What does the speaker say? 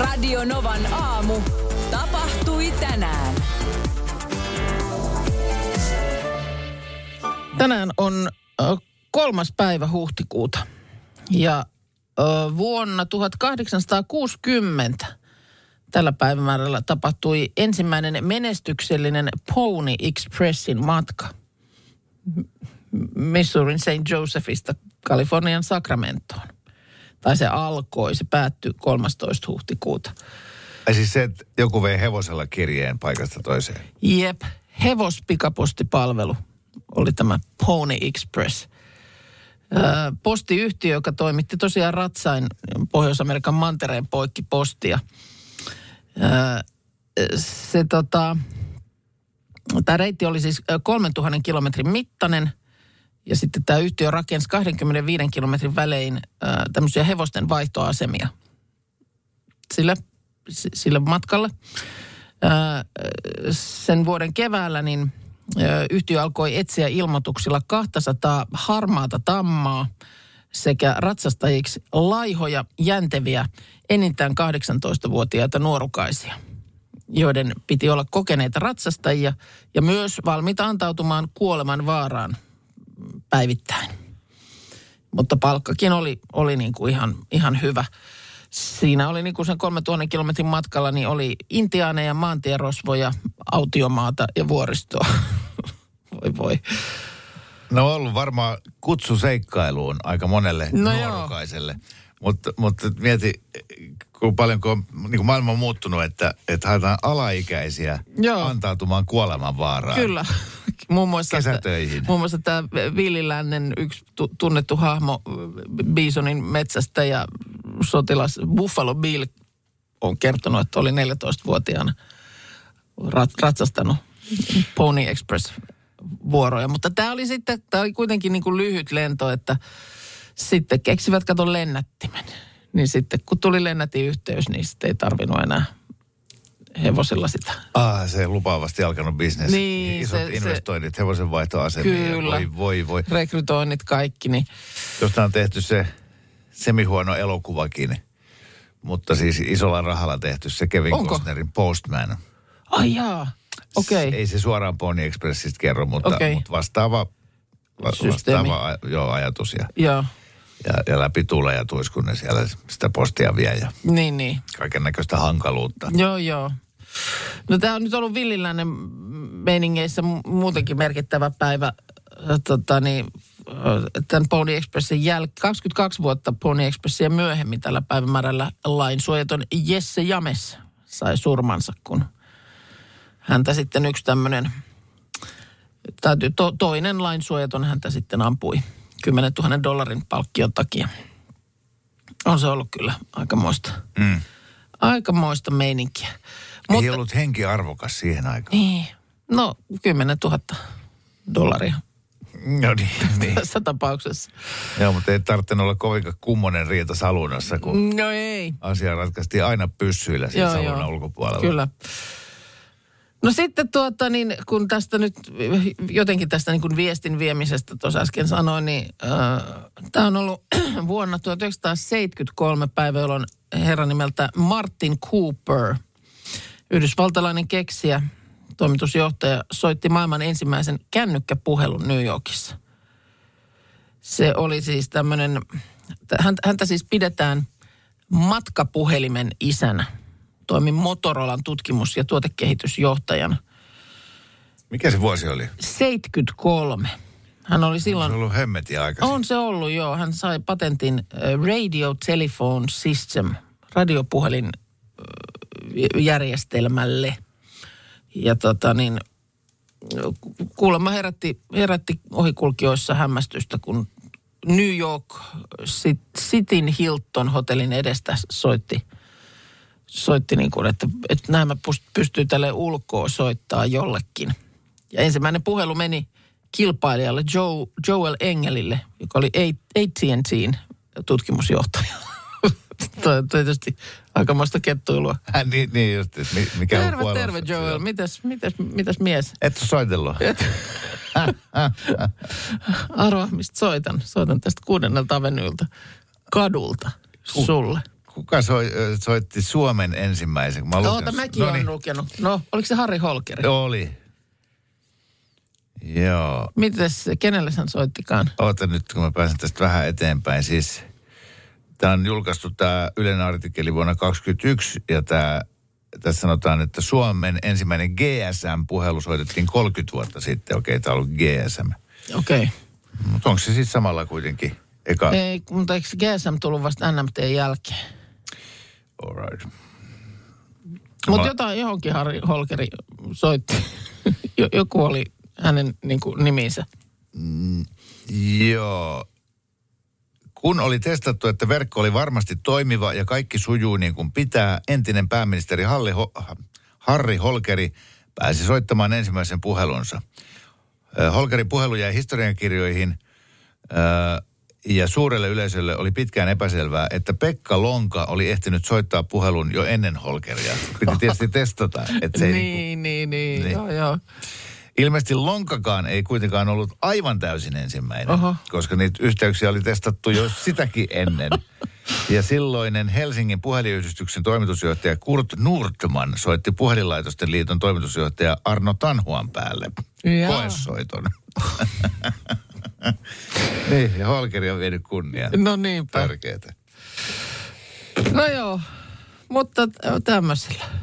Radio Novan aamu. Tapahtui tänään. Tänään on 3. päivä huhtikuuta ja vuonna 1860 tällä päivämäärällä tapahtui ensimmäinen menestyksellinen Pony Expressin matka Missourin St. Josephista Kalifornian Sacramentoon. Tai se alkoi, se päättyi 13. huhtikuuta. Ja siis se, että joku vei hevosella kirjeen paikasta toiseen. Jep, hevospikapostipalvelu oli tämä Pony Express. Postiyhtiö, joka toimitti tosiaan ratsain Pohjois-Amerikan mantereen poikki postia. Tämä reitti oli siis 3000 kilometrin mittainen ja sitten tämä yhtiö rakensi 25 kilometrin välein tämmöisiä hevosten vaihtoasemia sille matkalle. Sen vuoden keväällä niin yhtiö alkoi etsiä ilmoituksilla 200 harmaata tammaa sekä ratsastajiksi laihoja, jänteviä, enintään 18-vuotiaita nuorukaisia, joiden piti olla kokeneita ratsastajia ja myös valmiita antautumaan kuoleman vaaraan päivittäin. Mutta palkkakin oli niin kuin ihan hyvä. Siinä oli niin kuin sen 3000 kilometrin matkalla, niin oli intiaaneja, maantierosvoja, autiomaata ja vuoristoa. Voi. No on ollut varmaan kutsu seikkailuun aika monelle nuorukaiselle. Mutta mieti, paljonko on niin maailma on muuttunut, että haetaan alaikäisiä antautumaan kuolemanvaaraan. Kyllä. Muun muassa kesätöihin. Muun muassa tämä Villilännen yksi tunnettu hahmo Bisonin metsästä ja sotilas Buffalo Bill on kertonut, että oli 14-vuotiaana ratsastanut Pony Express vuoroja. Mutta tämä oli kuitenkin niin kuin lyhyt lento, että sitten keksivät lennättimen. Niin sitten kun tuli lennätiyhteys, niin sitten ei tarvinnut enää hevosilla sitä. Se lupaavasti alkanut bisnes. Niin, isot investoinnit hevosen vaihtoasemiin. Kyllä. Voi. Rekrytoinnit kaikki. Niin. Josta on tehty se semihuono elokuvakin. Mutta siis isolla rahalla tehty se Kevin Costnerin Postman. Ai jaa, okei. Ei se suoraan Pony Expressistä kerro, mutta vastaava ajatus. Ja läpi tulee ja tuis, kun ne siellä sitä postia vie ja niin. Kaiken näköistä hankaluutta. Joo. No tämä on nyt ollut Villilännen meiningeissä muutenkin merkittävä päivä. Tämän Pony Expressin 22 vuotta Pony Expressia myöhemmin tällä päivämäärällä lainsuojaton Jesse James sai surmansa, kun häntä sitten yksi tämmöinen, toinen lainsuojaton häntä sitten ampui $10,000 palkkion takia. On se ollut kyllä aikamoista meininkiä. Ei ollut henki arvokas siihen aikaan. Niin, no $10,000. No niin. Tässä tapauksessa. Joo, mutta ei tarvitse olla kovinkaan kummonen riita salunassa, kun ei. Asia ratkaistiin aina pyssyillä siinä salunnan ulkopuolella. Kyllä. No sitten kun tästä nyt jotenkin tästä niin kuin viestin viemisestä tuossa äsken sanoin, niin tämä on ollut vuonna 1973 päivä, jolloin herran nimeltä Martin Cooper, yhdysvaltalainen keksijä, toimitusjohtaja, soitti maailman ensimmäisen kännykkäpuhelun New Yorkissa. Se oli siis tämmöinen, häntä siis pidetään matkapuhelimen isänä. Toimi Motorolan tutkimus- ja tuotekehitysjohtajana. Mikä se vuosi oli? 73. Hän oli silloin... On se ollut hemmetin aikaisin. On se ollut, joo. Hän sai patentin Radio Telephone System, radiopuhelin järjestelmälle. Ja kuulemma herätti ohikulkijoissa hämmästystä, kun New York Cityn Hilton hotellin edestä soitti niin kuin, että nämä pystyy tälle ulkoa soittaa jollekin. Ja ensimmäinen puhelu meni kilpailijalle Joel Engelille, joka oli AT&T:n tutkimusjohtaja. Toi on tietysti aikamoista kettuilua. Niin just, mikä on puolella. Terve Joel, mitäs mies? Et ole soitellut. Arvaa, mistä soitan. Soitan tästä 6. avenyyltä kadulta sulle. kuka soitti Suomen ensimmäisen? Mäkin olen lukenut. No, oliko se Harri Holkeri? Oli. Joo. Mites, kenelle hän soittikaan? Oota nyt, kun mä pääsen tästä vähän eteenpäin. Siis tämä on julkaistu tämä Ylen artikkeli vuonna 2021 ja tässä sanotaan, että Suomen ensimmäinen GSM-puhelu soitettiin 30 vuotta sitten. Okei, tämä on ollut GSM. Okei. Mutta onko se siis samalla kuitenkin? Ei, mutta eikö GSM tullut vasta NMT:n jälkeen? All right. Mutta johonkin Harri Holkeri soitti. Joku oli hänen niminsä. Joo. Kun oli testattu, että verkko oli varmasti toimiva ja kaikki sujuu niin kuin pitää, entinen pääministeri Harri Holkeri pääsi soittamaan ensimmäisen puhelunsa. Holkerin puhelu jäi historiankirjoihin ja suurelle yleisölle oli pitkään epäselvää, että Pekka Lonka oli ehtinyt soittaa puhelun jo ennen Holkeria. Piti tietysti testata. Että se niin. Joo. Ilmeisesti Lonkakaan ei kuitenkaan ollut aivan täysin ensimmäinen, koska niitä yhteyksiä oli testattu jo sitäkin ennen. Ja silloinen Helsingin puhelinyhdistyksen toimitusjohtaja Kurt Nordman soitti Puhelinlaitosten liiton toimitusjohtaja Arno Tanhuan päälle koesoiton. Niin, ja Holkeri on vienyt kunniaa. No niinpä. Tärkeetä. No joo, mutta tämmöisellä.